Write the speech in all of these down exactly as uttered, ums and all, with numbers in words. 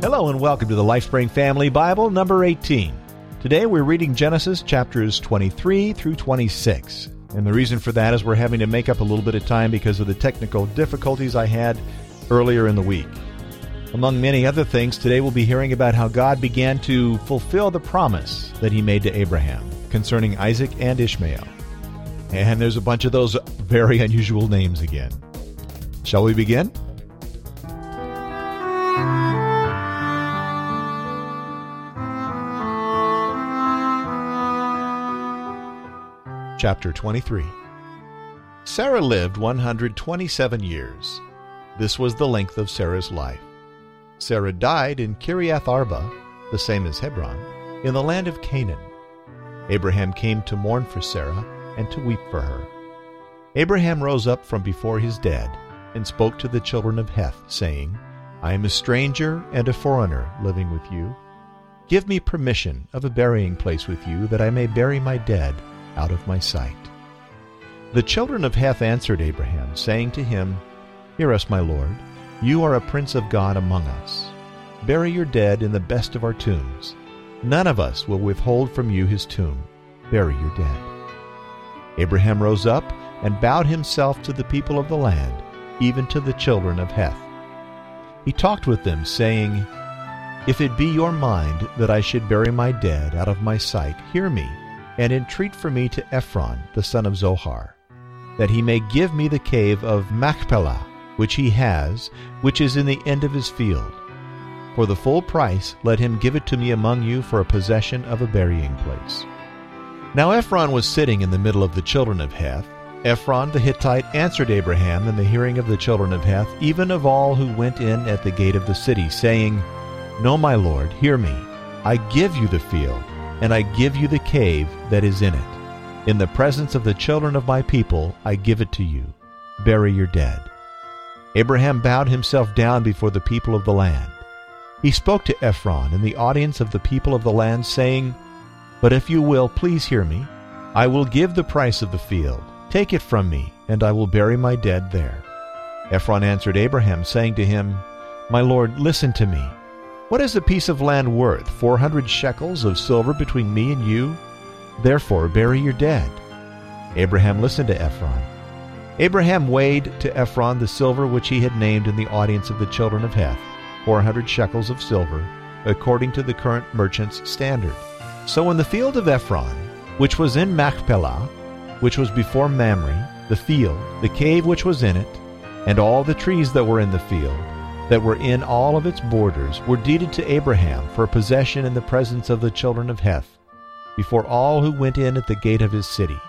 Hello and welcome to the LifeSpring Family Bible, number eighteen. Today we're reading Genesis chapters twenty-three through twenty-six. And the reason for that is we're having to make up a little bit of time because of the technical difficulties I had earlier in the week. Among many other things, today we'll be hearing about how God began to fulfill the promise that he made to Abraham concerning Isaac and Ishmael. And there's a bunch of those very unusual names again. Shall we begin? Chapter twenty-three. Sarah lived one hundred twenty-seven years. This was the length of Sarah's life. Sarah died in Kiriath Arba, the same as Hebron, in the land of Canaan. Abraham came to mourn for Sarah and to weep for her. Abraham rose up from before his dead and spoke to the children of Heth, saying, I am a stranger and a foreigner living with you. Give me permission of a burying place with you, that I may bury my dead out of my sight. The children of Heth answered Abraham, saying to him, Hear us, my lord. You are a prince of God among us. Bury your dead in the best of our tombs. None of us will withhold from you his tomb. Bury your dead. Abraham rose up and bowed himself to the people of the land, even to the children of Heth. He talked with them, saying, If it be your mind that I should bury my dead out of my sight, hear me, and entreat for me to Ephron, the son of Zohar, that he may give me the cave of Machpelah, which he has, which is in the end of his field. For the full price let him give it to me among you for a possession of a burying place. Now Ephron was sitting in the middle of the children of Heth. Ephron the Hittite answered Abraham in the hearing of the children of Heth, even of all who went in at the gate of the city, saying, No, my lord, hear me. I give you the field, and I give you the cave that is in it. In the presence of the children of my people I give it to you. Bury your dead. Abraham bowed himself down before the people of the land. He spoke to Ephron in the audience of the people of the land, saying, But if you will, please hear me. I will give the price of the field. Take it from me, and I will bury my dead there. Ephron answered Abraham, saying to him, My lord, listen to me. What is a piece of land worth? Four hundred shekels of silver between me and you? Therefore bury your dead. Abraham listened to Ephron. Abraham weighed to Ephron the silver which he had named in the audience of the children of Heth, four hundred shekels of silver, according to the current merchant's standard. So in the field of Ephron, which was in Machpelah, which was before Mamre, the field, the cave which was in it, and all the trees that were in the field, that were in all of its borders, were deeded to Abraham for possession in the presence of the children of Heth, before all who went in at the gate of his city.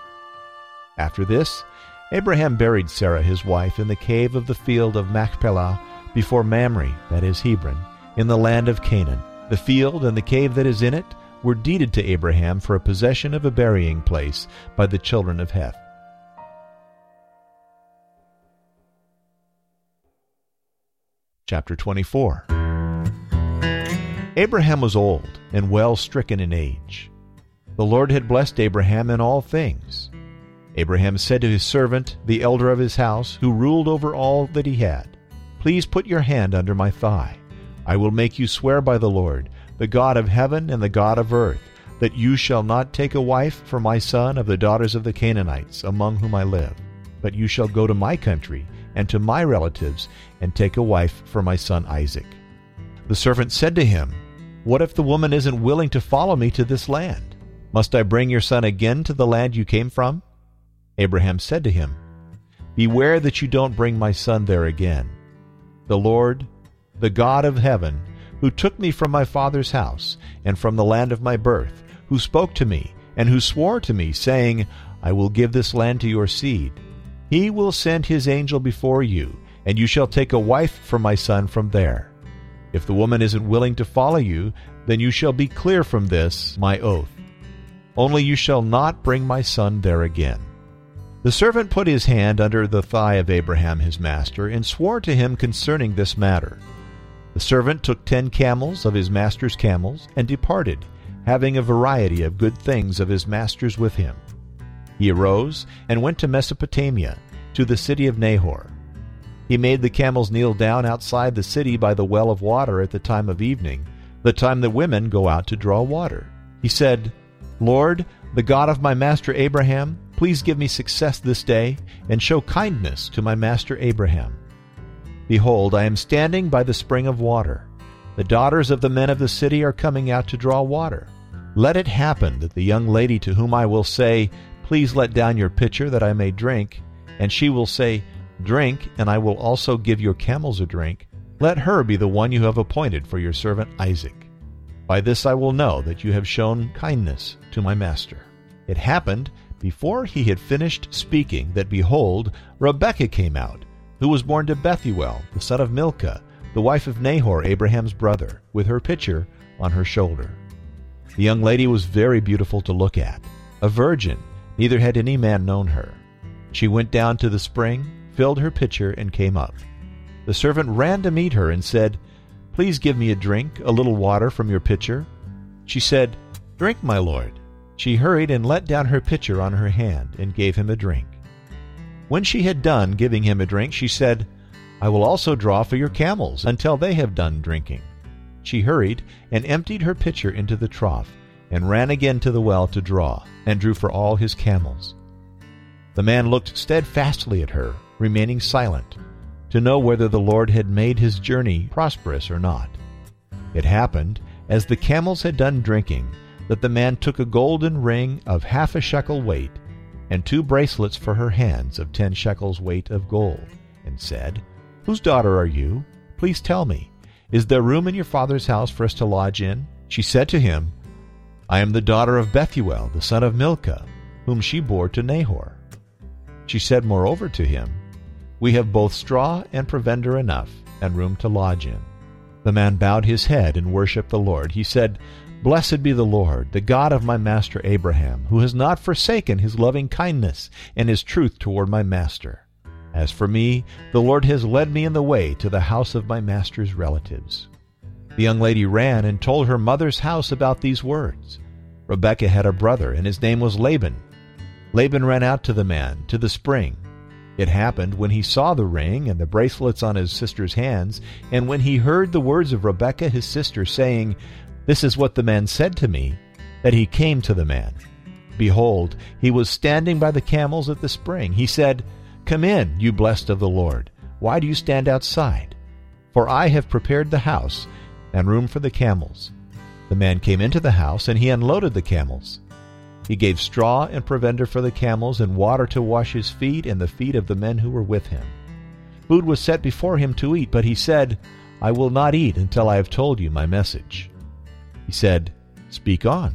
After this, Abraham buried Sarah his wife in the cave of the field of Machpelah before Mamre, that is Hebron, in the land of Canaan. The field and the cave that is in it were deeded to Abraham for a possession of a burying place by the children of Heth. Chapter twenty-four. Abraham was old and well stricken in age. The Lord had blessed Abraham in all things. Abraham said to his servant, the elder of his house, who ruled over all that he had, Please put your hand under my thigh. I will make you swear by the Lord, the God of heaven and the God of earth, that you shall not take a wife for my son of the daughters of the Canaanites, among whom I live, but you shall go to my country and to my relatives, and take a wife for my son Isaac. The servant said to him, What if the woman isn't willing to follow me to this land? Must I bring your son again to the land you came from? Abraham said to him, Beware that you don't bring my son there again. The Lord, the God of heaven, who took me from my father's house and from the land of my birth, who spoke to me and who swore to me, saying, I will give this land to your seed. He will send his angel before you, and you shall take a wife for my son from there. If the woman isn't willing to follow you, then you shall be clear from this, my oath. Only you shall not bring my son there again. The servant put his hand under the thigh of Abraham his master, and swore to him concerning this matter. The servant took ten camels of his master's camels, and departed, having a variety of good things of his master's with him. He arose and went to Mesopotamia, to the city of Nahor. He made the camels kneel down outside the city by the well of water at the time of evening, the time the women go out to draw water. He said, Lord, the God of my master Abraham, please give me success this day, and show kindness to my master Abraham. Behold, I am standing by the spring of water. The daughters of the men of the city are coming out to draw water. Let it happen that the young lady to whom I will say, Please let down your pitcher that I may drink, and she will say, Drink, and I will also give your camels a drink, let her be the one you have appointed for your servant Isaac. By this I will know that you have shown kindness to my master. It happened, before he had finished speaking, that behold, Rebekah came out, who was born to Bethuel, the son of Milcah, the wife of Nahor, Abraham's brother, with her pitcher on her shoulder. The young lady was very beautiful to look at, a virgin, neither had any man known her. She went down to the spring, filled her pitcher, and came up. The servant ran to meet her and said, Please give me a drink, a little water from your pitcher. She said, Drink, my lord. She hurried and let down her pitcher on her hand and gave him a drink. When she had done giving him a drink, she said, I will also draw for your camels until they have done drinking. She hurried and emptied her pitcher into the trough, and ran again to the well to draw, and drew for all his camels. The man looked steadfastly at her, remaining silent, to know whether the Lord had made his journey prosperous or not. It happened, as the camels had done drinking, that the man took a golden ring of half a shekel weight, and two bracelets for her hands of ten shekels weight of gold, and said, Whose daughter are you? Please tell me. Is there room in your father's house for us to lodge in? She said to him, I am the daughter of Bethuel, the son of Milcah, whom she bore to Nahor. She said moreover to him, We have both straw and provender enough, and room to lodge in. The man bowed his head and worshipped the Lord. He said, Blessed be the Lord, the God of my master Abraham, who has not forsaken his loving kindness and his truth toward my master. As for me, the Lord has led me in the way to the house of my master's relatives. The young lady ran and told her mother's house about these words. Rebekah had a brother, and his name was Laban. Laban ran out to the man, to the spring. It happened, when he saw the ring and the bracelets on his sister's hands, and when he heard the words of Rebekah his sister, saying, This is what the man said to me, that he came to the man. Behold, he was standing by the camels at the spring. He said, Come in, you blessed of the Lord. Why do you stand outside? For I have prepared the house and room for the camels. The man came into the house, and he unloaded the camels. He gave straw and provender for the camels, and water to wash his feet and the feet of the men who were with him. Food was set before him to eat, but he said, I will not eat until I have told you my message. He said, Speak on.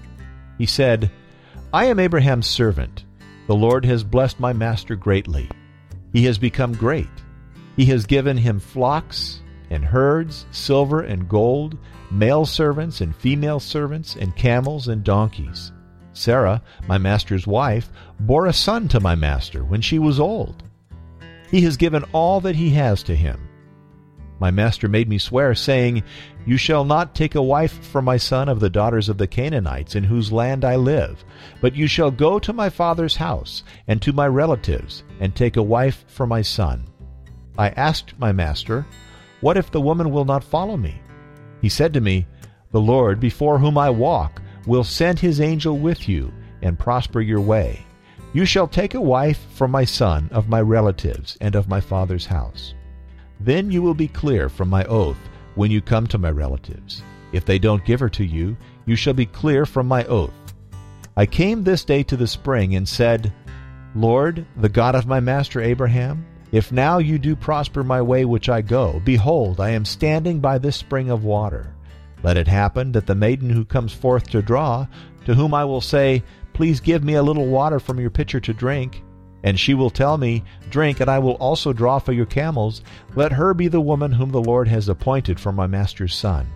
He said, I am Abraham's servant. The Lord has blessed my master greatly. He has become great. He has given him flocks and herds, silver and gold, male servants and female servants, and camels and donkeys. Sarah, my master's wife, bore a son to my master when she was old. He has given all that he has to him. My master made me swear, saying, You shall not take a wife for my son of the daughters of the Canaanites, in whose land I live, but you shall go to my father's house and to my relatives, and take a wife for my son. I asked my master, What if the woman will not follow me? He said to me, The Lord, before whom I walk, will send his angel with you, and prosper your way. You shall take a wife for my son of my relatives and of my father's house. Then you will be clear from my oath when you come to my relatives. If they don't give her to you, you shall be clear from my oath. I came this day to the spring and said, Lord, the God of my master Abraham, if now you do prosper my way which I go, behold, I am standing by this spring of water. Let it happen that the maiden who comes forth to draw, to whom I will say, Please give me a little water from your pitcher to drink, and she will tell me, Drink, and I will also draw for your camels, let her be the woman whom the Lord has appointed for my master's son.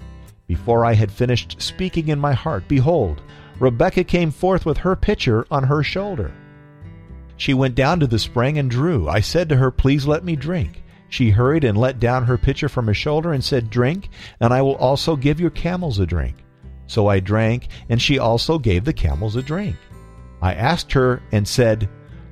Before I had finished speaking in my heart, behold, Rebekah came forth with her pitcher on her shoulder. She went down to the spring and drew. I said to her, Please let me drink. She hurried and let down her pitcher from her shoulder and said, Drink, and I will also give your camels a drink. So I drank, and she also gave the camels a drink. I asked her and said,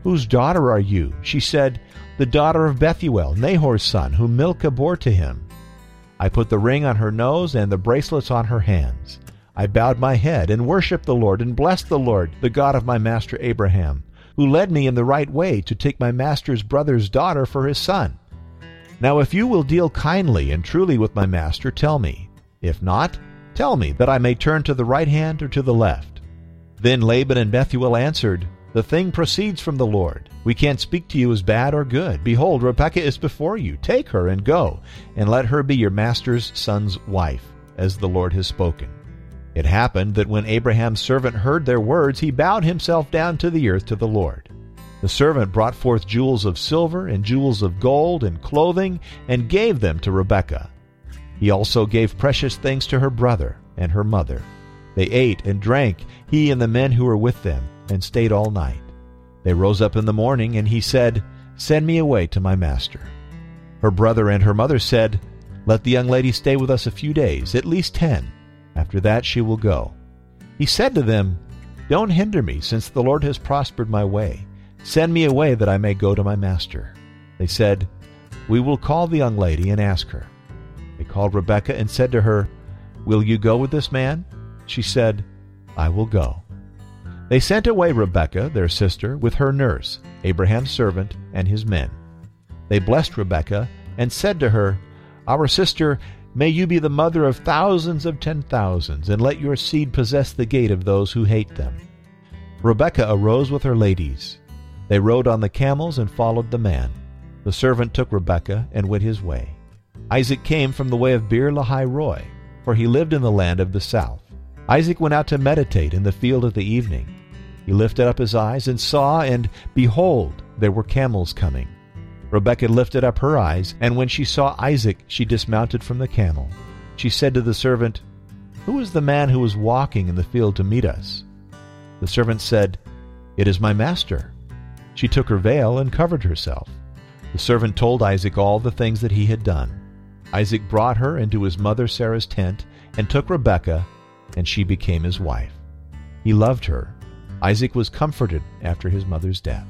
"Whose daughter are you?" She said, "The daughter of Bethuel, Nahor's son, whom Milcah bore to him." I put the ring on her nose and the bracelets on her hands. I bowed my head and worshipped the Lord and blessed the Lord, the God of my master Abraham, who led me in the right way to take my master's brother's daughter for his son. Now if you will deal kindly and truly with my master, tell me. If not, tell me, that I may turn to the right hand or to the left." Then Laban and Bethuel answered, "The thing proceeds from the Lord. We can't speak to you as bad or good. Behold, Rebekah is before you. Take her and go, and let her be your master's son's wife, as the Lord has spoken." It happened that when Abraham's servant heard their words, he bowed himself down to the earth to the Lord. The servant brought forth jewels of silver and jewels of gold and clothing, and gave them to Rebekah. He also gave precious things to her brother and her mother. They ate and drank, he and the men who were with them, and stayed all night. They rose up in the morning, and he said, "Send me away to my master." Her brother and her mother said, "Let the young lady stay with us a few days, at least ten. After that she will go." He said to them, "Don't hinder me, since the Lord has prospered my way. Send me away that I may go to my master." They said, "We will call the young lady and ask her." They called Rebekah and said to her, "Will you go with this man?" She said, "I will go." They sent away Rebekah, their sister, with her nurse, Abraham's servant, and his men. They blessed Rebekah and said to her, "Our sister, may you be the mother of thousands of ten thousands, and let your seed possess the gate of those who hate them." Rebekah arose with her ladies. They rode on the camels and followed the man. The servant took Rebekah and went his way. Isaac came from the way of Beer-lahai-roi, for he lived in the land of the south. Isaac went out to meditate in the field of the evening. He lifted up his eyes and saw, and behold, there were camels coming. Rebekah lifted up her eyes, and when she saw Isaac, she dismounted from the camel. She said to the servant, "Who is the man who was walking in the field to meet us?" The servant said, "It is my master." She took her veil and covered herself. The servant told Isaac all the things that he had done. Isaac brought her into his mother Sarah's tent and took Rebekah, and she became his wife. He loved her. Isaac was comforted after his mother's death.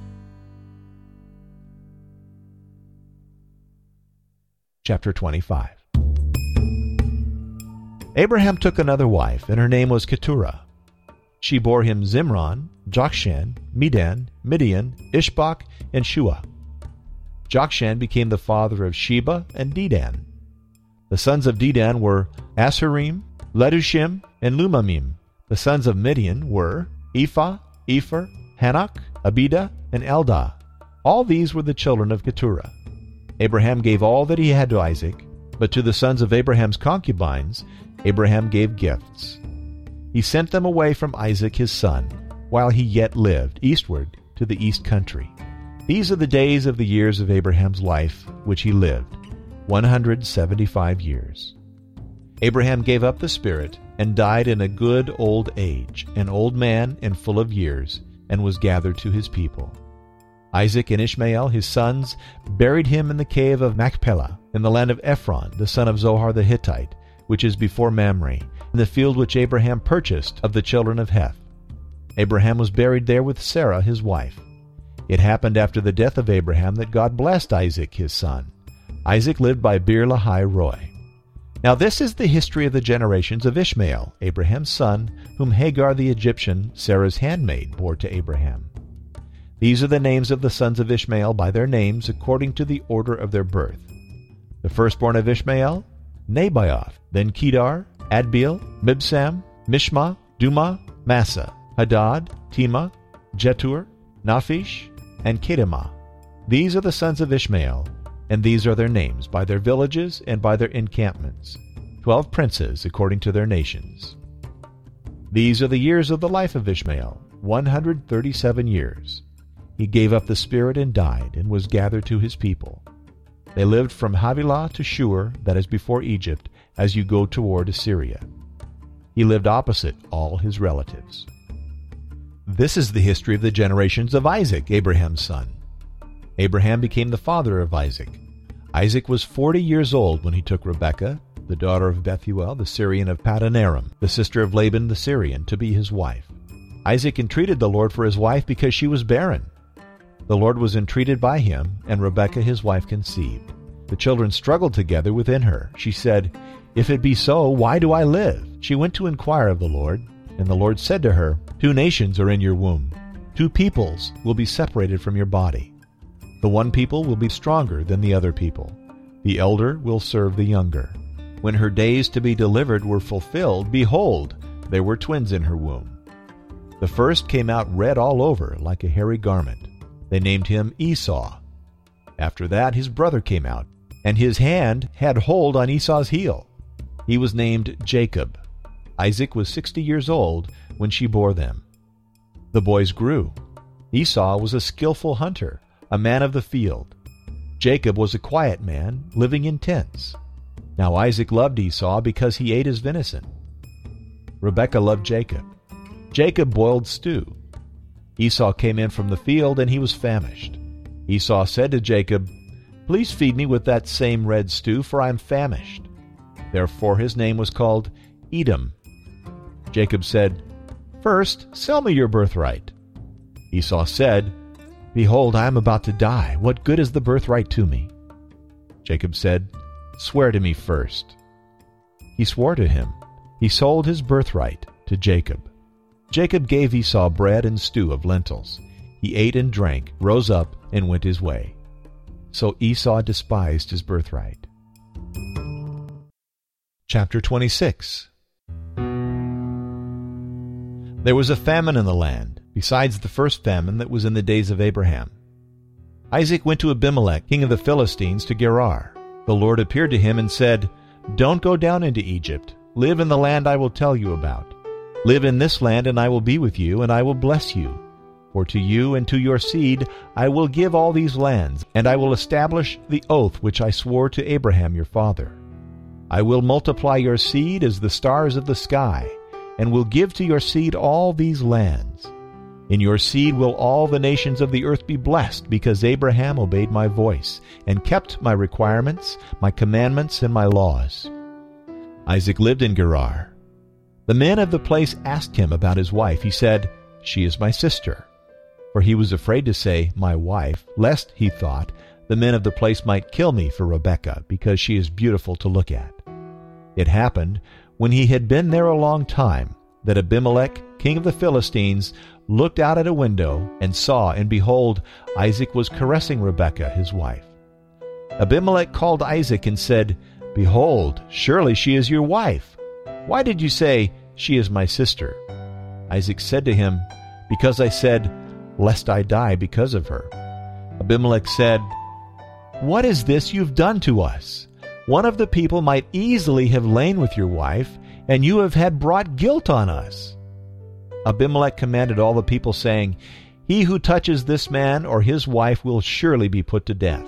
Chapter twenty-five. Abraham took another wife, and her name was Keturah. She bore him Zimron, Jokshan, Medan, Midian, Ishbak, and Shua. Jokshan became the father of Sheba and Dedan. The sons of Dedan were Asherim, Letushim, and Lumamim. The sons of Midian were Ephah, Epher, Hanok, Abida, and Eldah. All these were the children of Keturah. Abraham gave all that he had to Isaac, but to the sons of Abraham's concubines Abraham gave gifts. He sent them away from Isaac his son, while he yet lived, eastward to the east country. These are the days of the years of Abraham's life, which he lived, one hundred seventy-five years. Abraham gave up the spirit and died in a good old age, an old man and full of years, and was gathered to his people. Isaac and Ishmael, his sons, buried him in the cave of Machpelah, in the land of Ephron, the son of Zohar the Hittite, which is before Mamre, in the field which Abraham purchased of the children of Heth. Abraham was buried there with Sarah his wife. It happened after the death of Abraham that God blessed Isaac his son. Isaac lived by Beer-lahai-roi. Now this is the history of the generations of Ishmael, Abraham's son, whom Hagar the Egyptian, Sarah's handmaid, bore to Abraham. These are the names of the sons of Ishmael by their names according to the order of their birth. The firstborn of Ishmael, Nebaioth, then Kedar, Adbeel, Mibsam, Mishma, Duma, Massa, Hadad, Tema, Jetur, Naphish, and Kedemah. These are the sons of Ishmael, and these are their names by their villages and by their encampments, twelve princes according to their nations. These are the years of the life of Ishmael, one hundred thirty-seven years. He gave up the spirit and died, and was gathered to his people. They lived from Havilah to Shur, that is before Egypt, as you go toward Assyria. He lived opposite all his relatives. This is the history of the generations of Isaac, Abraham's son. Abraham became the father of Isaac. Isaac was forty years old when he took Rebekah, the daughter of Bethuel, the Syrian of Paddan Aram, the sister of Laban the Syrian, to be his wife. Isaac entreated the Lord for his wife because she was barren. The Lord was entreated by him, and Rebekah his wife conceived. The children struggled together within her. She said, "If it be so, why do I live?" She went to inquire of the Lord, and the Lord said to her, "Two nations are in your womb. Two peoples will be separated from your body. The one people will be stronger than the other people. The elder will serve the younger." When her days to be delivered were fulfilled, behold, there were twins in her womb. The first came out red all over, like a hairy garment. They named him Esau. After that his brother came out, and his hand had hold on Esau's heel. He was named Jacob. Isaac was sixty years old when she bore them. The boys grew. Esau was a skillful hunter, a man of the field. Jacob was a quiet man, living in tents. Now Isaac loved Esau because he ate his venison. Rebekah loved Jacob. Jacob boiled stew. Esau came in from the field, and he was famished. Esau said to Jacob, "Please feed me with that same red stew, for I am famished." Therefore his name was called Edom. Jacob said, "First, sell me your birthright." Esau said, "Behold, I am about to die. What good is the birthright to me?" Jacob said, "Swear to me first." He swore to him. He sold his birthright to Jacob. Jacob gave Esau bread and stew of lentils. He ate and drank, rose up, and went his way. So Esau despised his birthright. Chapter twenty-six. There was a famine in the land, besides the first famine that was in the days of Abraham. Isaac went to Abimelech, king of the Philistines, to Gerar. The Lord appeared to him and said, "Don't go down into Egypt. Live in the land I will tell you about. Live in this land, and I will be with you, and I will bless you. For to you and to your seed I will give all these lands, and I will establish the oath which I swore to Abraham your father. I will multiply your seed as the stars of the sky, and will give to your seed all these lands. In your seed will all the nations of the earth be blessed, because Abraham obeyed my voice, and kept my requirements, my commandments, and my laws." Isaac lived in Gerar. The men of the place asked him about his wife. He said, "She is my sister." For he was afraid to say, "my wife," lest, he thought, the men of the place might kill me for Rebekah, because she is beautiful to look at. It happened, when he had been there a long time, that Abimelech, king of the Philistines, looked out at a window, and saw, and behold, Isaac was caressing Rebekah his wife. Abimelech called Isaac and said, "Behold, surely she is your wife. Why did you say, 'She is my sister'?" Isaac said to him, "Because I said, 'Lest I die because of her.'" Abimelech said, "What is this you've done to us? One of the people might easily have lain with your wife, and you have had brought guilt on us." Abimelech commanded all the people, saying, "He who touches this man or his wife will surely be put to death."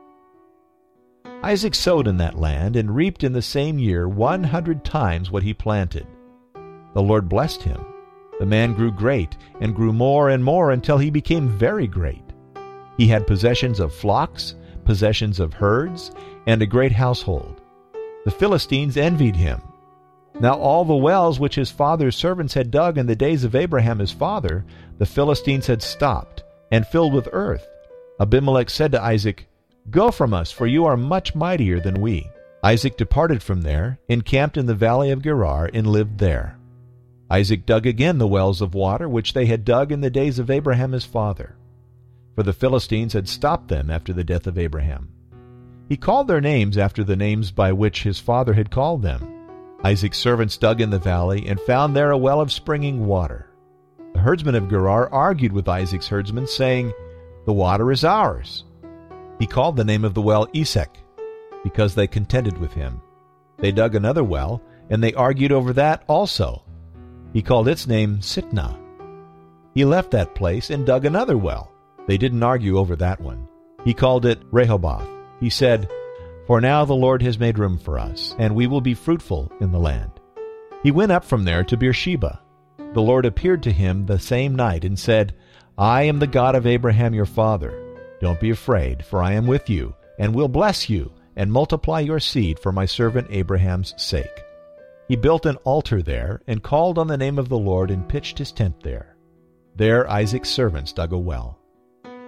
Isaac sowed in that land, and reaped in the same year one hundred times what he planted. The Lord blessed him. The man grew great, and grew more and more, until he became very great. He had possessions of flocks, possessions of herds, and a great household. The Philistines envied him. Now all the wells which his father's servants had dug in the days of Abraham his father, the Philistines had stopped, and filled with earth. Abimelech said to Isaac, "Go from us, for you are much mightier than we." Isaac departed from there, encamped in the valley of Gerar, and lived there. Isaac dug again the wells of water which they had dug in the days of Abraham his father, for the Philistines had stopped them after the death of Abraham. He called their names after the names by which his father had called them. Isaac's servants dug in the valley, and found there a well of springing water. The herdsmen of Gerar argued with Isaac's herdsmen, saying, "The water is ours." He called the name of the well Esek, because they contended with him. They dug another well, and they argued over that also. He called its name Sitnah. He left that place and dug another well. They didn't argue over that one. He called it Rehoboth. He said, "For now the Lord has made room for us, and we will be fruitful in the land." He went up from there to Beersheba. The Lord appeared to him the same night and said, "I am the God of Abraham your father. Don't be afraid, for I am with you, and will bless you, and multiply your seed for my servant Abraham's sake." He built an altar there, and called on the name of the Lord, and pitched his tent there. There Isaac's servants dug a well.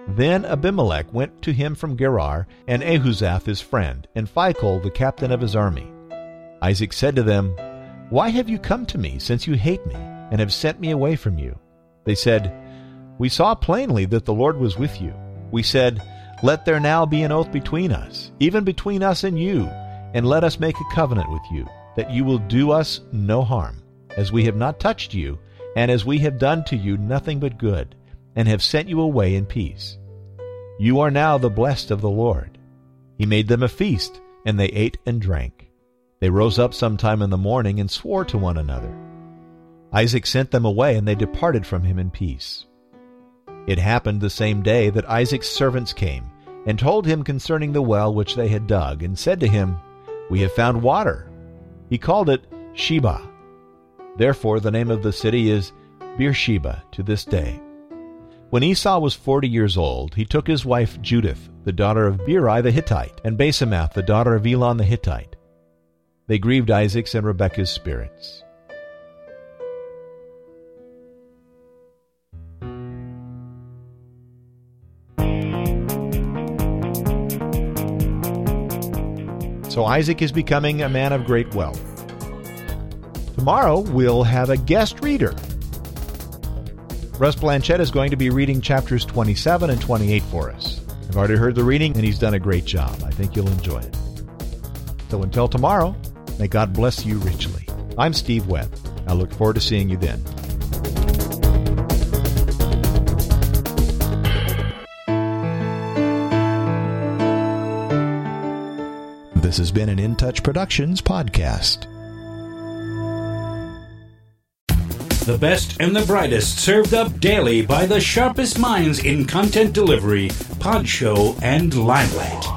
Then Abimelech went to him from Gerar, and Ahuzath his friend, and Phicol the captain of his army. Isaac said to them, Why have you come to me, since you hate me, and have sent me away from you? They said, We saw plainly that the Lord was with you. We said, Let there now be an oath between us, even between us and you, and let us make a covenant with you, that you will do us no harm, as we have not touched you, and as we have done to you nothing but good, and have sent you away in peace. You are now the blessed of the Lord. He made them a feast, and they ate and drank. They rose up sometime in the morning and swore to one another. Isaac sent them away, and they departed from him in peace. It happened the same day that Isaac's servants came, and told him concerning the well which they had dug, and said to him, We have found water. He called it Sheba. Therefore the name of the city is Beersheba to this day. When Esau was forty years old, he took his wife Judith, the daughter of Beeri the Hittite, and Basemath, the daughter of Elon the Hittite. They grieved Isaac's and Rebekah's spirits. So Isaac is becoming a man of great wealth. Tomorrow we'll have a guest reader. Russ Blanchett is going to be reading chapters twenty-seven and twenty-eight for us. I've already heard the reading, and he's done a great job. I think you'll enjoy it. So until tomorrow, may God bless you richly. I'm Steve Webb. I look forward to seeing you then. This has been an In Touch Productions podcast. The best and the brightest served up daily by the sharpest minds in content delivery, pod show, and limelight.